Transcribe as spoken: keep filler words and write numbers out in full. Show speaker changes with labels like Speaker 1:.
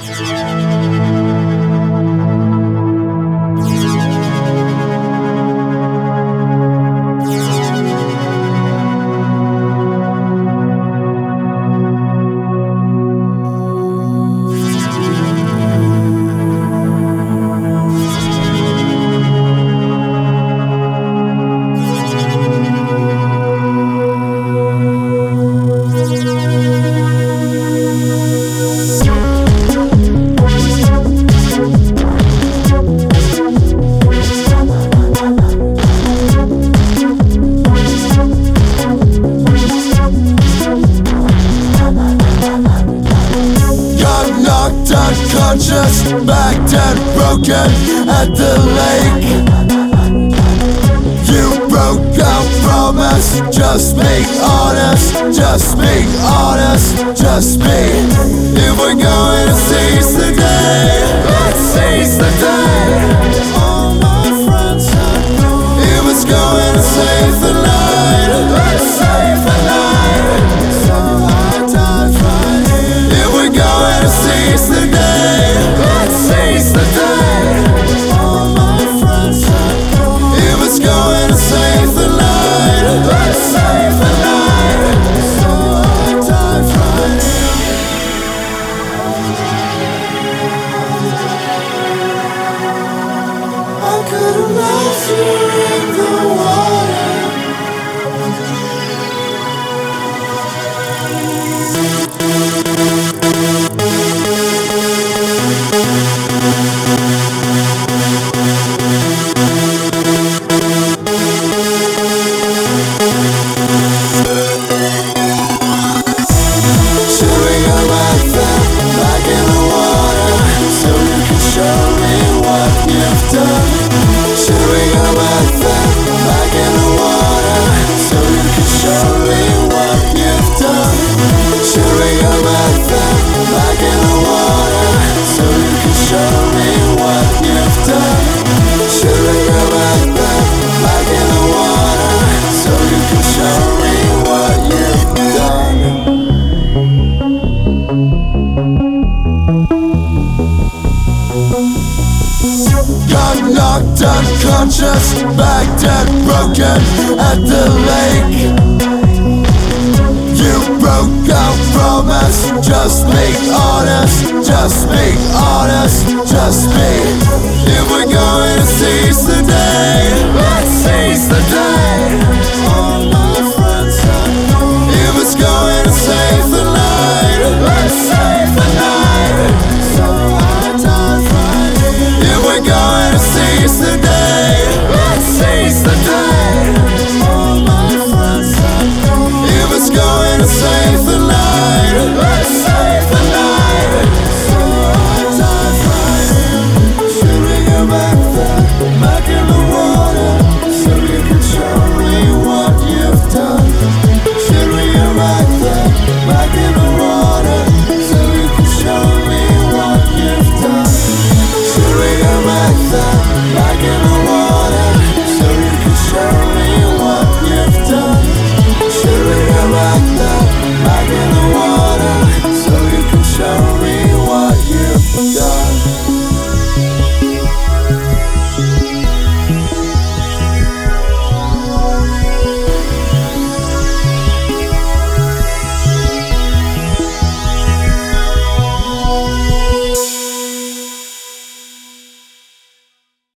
Speaker 1: Unconscious, backed and broken at the lake. You broke our promise. Just be honest, just be honest, just be. If we're going to seize the day, let's seize the day. All my friends are gone. If it's going to save the night, let's save the night. So our time's right here. If we're going to seize the day, let's seize the day. All my friends are gone. If it's going to save the night, let's save the night. So our time's right here. I could have lost you in the water. Knocked unconscious, backed and broken at the lake. You broke our promise. Just be honest, just be honest, just be. If we're going to seize the day,